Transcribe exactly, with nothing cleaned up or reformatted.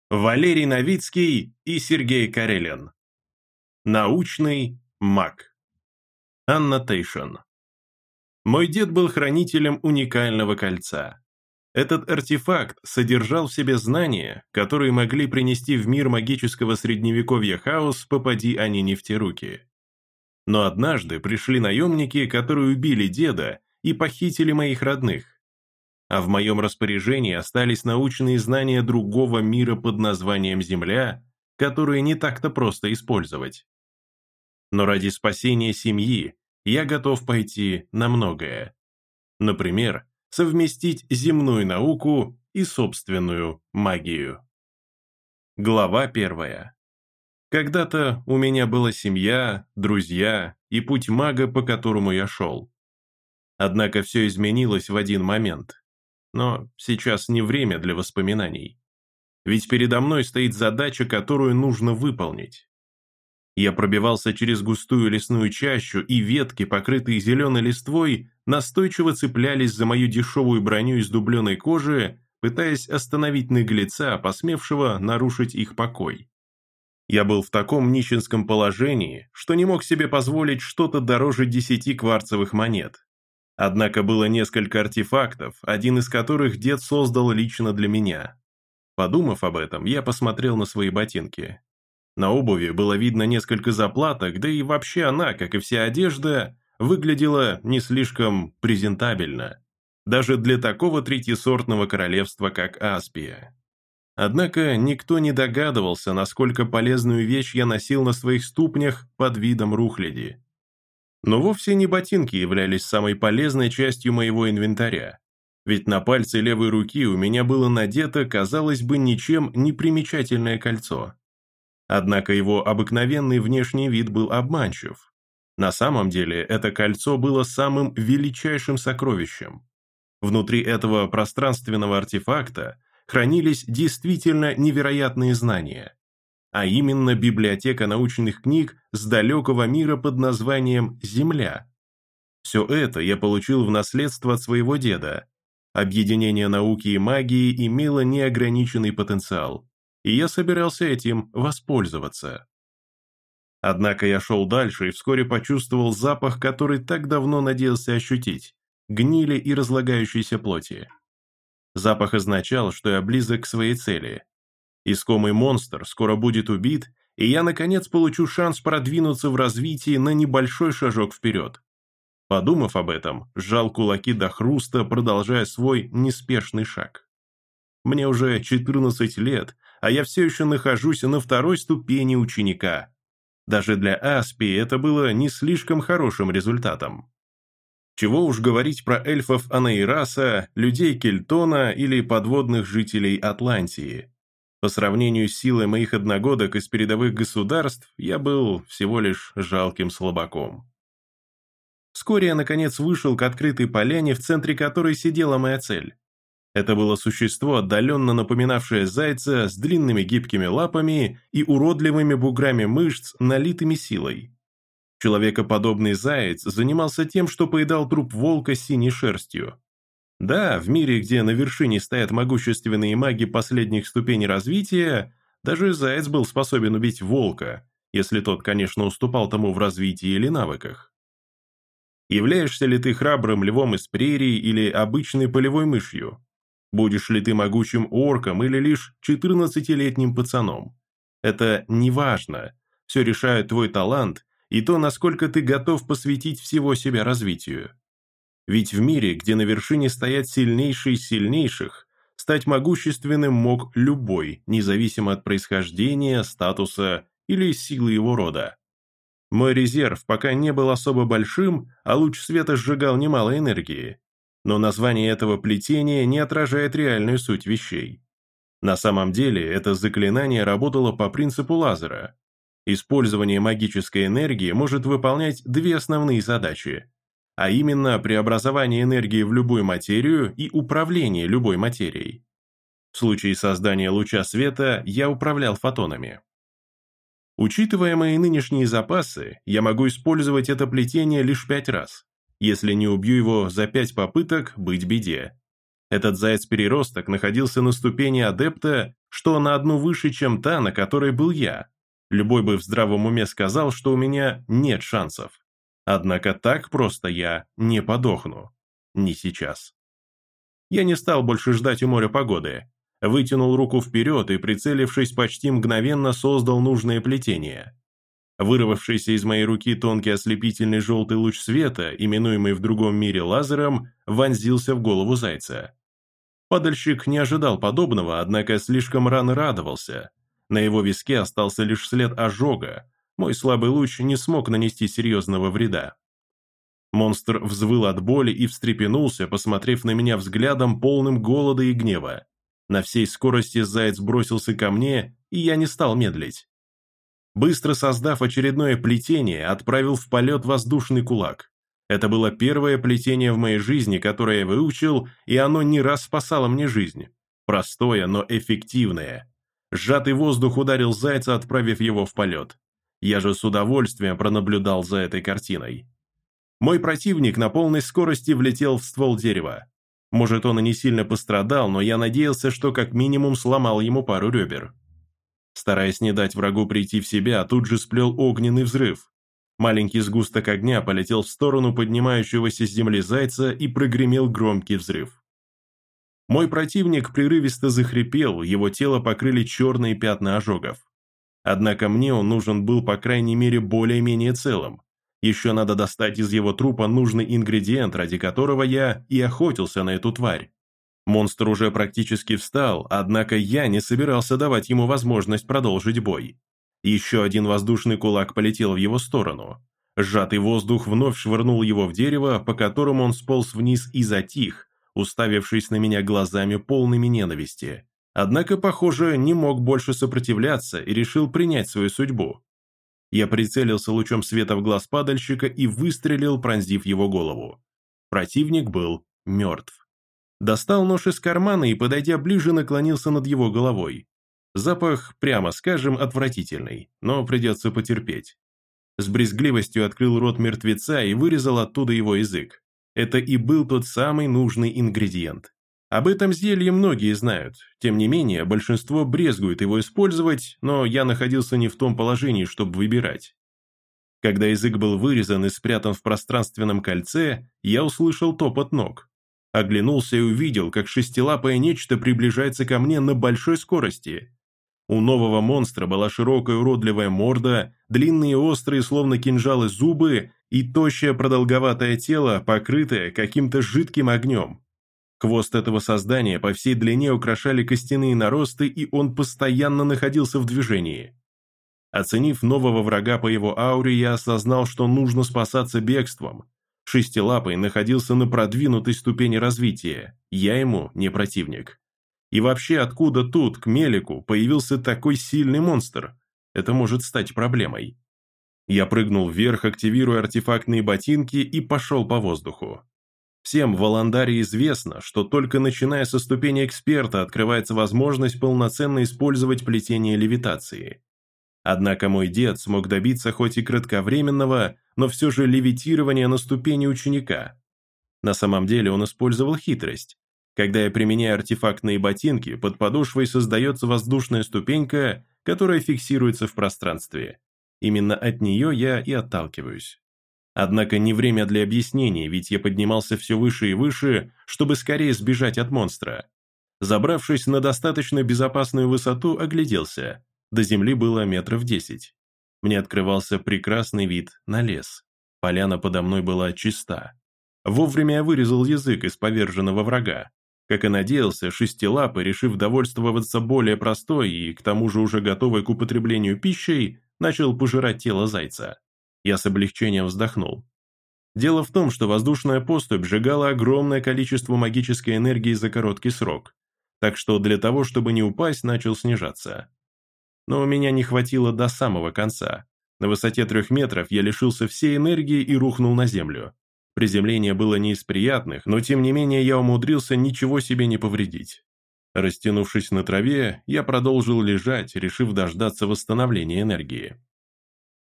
Валерий Новицкий и Сергей Карелин. Научный маг. Annotation. Мой дед был хранителем уникального кольца. Этот артефакт содержал в себе знания, которые могли принести в мир магического средневековья хаос, попади они не в те руки. Но однажды пришли наемники, которые убили деда и похитили моих родных. А в моем распоряжении остались научные знания другого мира под названием Земля, которые не так-то просто использовать. Но ради спасения семьи я готов пойти на многое. Например, совместить земную науку и собственную магию. Глава первая. Когда-то у меня была семья, друзья и путь мага, по которому я шел. Однако все изменилось в один момент. Но сейчас не время для воспоминаний. Ведь передо мной стоит задача, которую нужно выполнить. Я пробивался через густую лесную чащу, и ветки, покрытые зеленой листвой, настойчиво цеплялись за мою дешевую броню из дубленой кожи, пытаясь остановить наглеца, посмевшего нарушить их покой. Я был в таком нищенском положении, что не мог себе позволить что-то дороже десяти кварцевых монет. Однако было несколько артефактов, один из которых дед создал лично для меня. Подумав об этом, я посмотрел на свои ботинки. На обуви было видно несколько заплаток, да и вообще она, как и вся одежда, выглядела не слишком презентабельно, даже для такого третьесортного королевства, как Аспия. Однако никто не догадывался, насколько полезную вещь я носил на своих ступнях под видом рухляди. Но вовсе не ботинки являлись самой полезной частью моего инвентаря, ведь на пальце левой руки у меня было надето, казалось бы, ничем не примечательное кольцо. Однако его обыкновенный внешний вид был обманчив. На самом деле это кольцо было самым величайшим сокровищем. Внутри этого пространственного артефакта хранились действительно невероятные знания, а именно библиотека научных книг с далекого мира под названием «Земля». Все это я получил в наследство от своего деда. Объединение науки и магии имело неограниченный потенциал, и я собирался этим воспользоваться. Однако я шел дальше и вскоре почувствовал запах, который так давно надеялся ощутить – гнили и разлагающейся плоти. Запах означал, что я близок к своей цели. Искомый монстр скоро будет убит, и я, наконец, получу шанс продвинуться в развитии на небольшой шажок вперед. Подумав об этом, сжал кулаки до хруста, продолжая свой неспешный шаг. Мне уже четырнадцать лет, а я все еще нахожусь на второй ступени ученика. Даже для Аспии это было не слишком хорошим результатом. Чего уж говорить про эльфов Анаираса, людей Кельтона или подводных жителей Атлантии. По сравнению с силой моих одногодок из передовых государств, я был всего лишь жалким слабаком. Вскоре я, наконец, вышел к открытой поляне, в центре которой сидела моя цель. Это было существо, отдаленно напоминавшее зайца, с длинными гибкими лапами и уродливыми буграми мышц, налитыми силой. Человекоподобный заяц занимался тем, что поедал труп волка с синей шерстью. Да, в мире, где на вершине стоят могущественные маги последних ступеней развития, даже заяц был способен убить волка, если тот, конечно, уступал тому в развитии или навыках. Являешься ли ты храбрым львом из прерий или обычной полевой мышью? Будешь ли ты могучим орком или лишь четырнадцатилетним пацаном? Это не важно, все решает твой талант и то, насколько ты готов посвятить всего себя развитию. Ведь в мире, где на вершине стоят сильнейшие из сильнейших, стать могущественным мог любой, независимо от происхождения, статуса или силы его рода. Мой резерв пока не был особо большим, а луч света сжигал немало энергии. Но название этого плетения не отражает реальную суть вещей. На самом деле, это заклинание работало по принципу лазера. Использование магической энергии может выполнять две основные задачи, а именно преобразование энергии в любую материю и управление любой материей. В случае создания луча света я управлял фотонами. Учитывая мои нынешние запасы, я могу использовать это плетение лишь пять раз. Если не убью его за пять попыток, быть беде. Этот заяц-переросток находился на ступени адепта, что на одну выше, чем та, на которой был я. Любой бы в здравом уме сказал, что у меня нет шансов. Однако так просто я не подохну. Не сейчас. Я не стал больше ждать у моря погоды. Вытянул руку вперед и, прицелившись, почти мгновенно создал нужное плетение. Вырвавшийся из моей руки тонкий ослепительный желтый луч света, именуемый в другом мире лазером, вонзился в голову зайца. Падальщик не ожидал подобного, однако слишком рано радовался. На его виске остался лишь след ожога. Мой слабый луч не смог нанести серьезного вреда. Монстр взвыл от боли и встрепенулся, посмотрев на меня взглядом, полным голода и гнева. На всей скорости заяц бросился ко мне, и я не стал медлить. Быстро создав очередное плетение, отправил в полет воздушный кулак. Это было первое плетение в моей жизни, которое я выучил, и оно не раз спасало мне жизнь. Простое, но эффективное. Сжатый воздух ударил зайца, отправив его в полет. Я же с удовольствием пронаблюдал за этой картиной. Мой противник на полной скорости влетел в ствол дерева. Может, он и не сильно пострадал, но я надеялся, что как минимум сломал ему пару ребер. Стараясь не дать врагу прийти в себя, тут же сплел огненный взрыв. Маленький сгусток огня полетел в сторону поднимающегося с земли зайца и прогремел громкий взрыв. Мой противник прерывисто захрипел, его тело покрыли черные пятна ожогов. Однако мне он нужен был по крайней мере более-менее целым. Еще надо достать из его трупа нужный ингредиент, ради которого я и охотился на эту тварь. Монстр уже практически встал, однако я не собирался давать ему возможность продолжить бой. Еще один воздушный кулак полетел в его сторону. Сжатый воздух вновь швырнул его в дерево, по которому он сполз вниз и затих, уставившись на меня глазами полными ненависти. Однако, похоже, не мог больше сопротивляться и решил принять свою судьбу. Я прицелился лучом света в глаз падальщика и выстрелил, пронзив его голову. Противник был мертв. Достал нож из кармана и, подойдя ближе, наклонился над его головой. Запах, прямо скажем, отвратительный, но придется потерпеть. С брезгливостью открыл рот мертвеца и вырезал оттуда его язык. Это и был тот самый нужный ингредиент. Об этом зелье многие знают, тем не менее, большинство брезгует его использовать, но я находился не в том положении, чтобы выбирать. Когда язык был вырезан и спрятан в пространственном кольце, я услышал топот ног. Оглянулся и увидел, как шестилапое нечто приближается ко мне на большой скорости. У нового монстра была широкая уродливая морда, длинные острые, словно кинжалы, зубы и тощее продолговатое тело, покрытое каким-то жидким огнем. Хвост этого создания по всей длине украшали костяные наросты, и он постоянно находился в движении. Оценив нового врага по его ауре, я осознал, что нужно спасаться бегством. Шестилапый находился на продвинутой ступени развития, я ему не противник. И вообще, откуда тут, к Мелику, появился такой сильный монстр? Это может стать проблемой. Я прыгнул вверх, активируя артефактные ботинки, и пошел по воздуху. Всем в Воландаре известно, что только начиная со ступени эксперта открывается возможность полноценно использовать плетение левитации. Однако мой дед смог добиться хоть и кратковременного, но все же левитирования на ступени ученика. На самом деле он использовал хитрость. Когда я применяю артефактные ботинки, под подошвой создается воздушная ступенька, которая фиксируется в пространстве. Именно от нее я и отталкиваюсь. Однако не время для объяснений, ведь я поднимался все выше и выше, чтобы скорее сбежать от монстра. Забравшись на достаточно безопасную высоту, огляделся. До земли было метров десять. Мне открывался прекрасный вид на лес. Поляна подо мной была чиста. Вовремя я вырезал язык из поверженного врага. Как и надеялся, шестилапый, решив довольствоваться более простой и к тому же уже готовой к употреблению пищей, начал пожирать тело зайца. Я с облегчением вздохнул. Дело в том, что воздушная поступь сжигала огромное количество магической энергии за короткий срок, так что для того, чтобы не упасть, начал снижаться. Но у меня не хватило до самого конца. На высоте трех метров я лишился всей энергии и рухнул на землю. Приземление было не из приятных, но тем не менее я умудрился ничего себе не повредить. Растянувшись на траве, я продолжил лежать, решив дождаться восстановления энергии.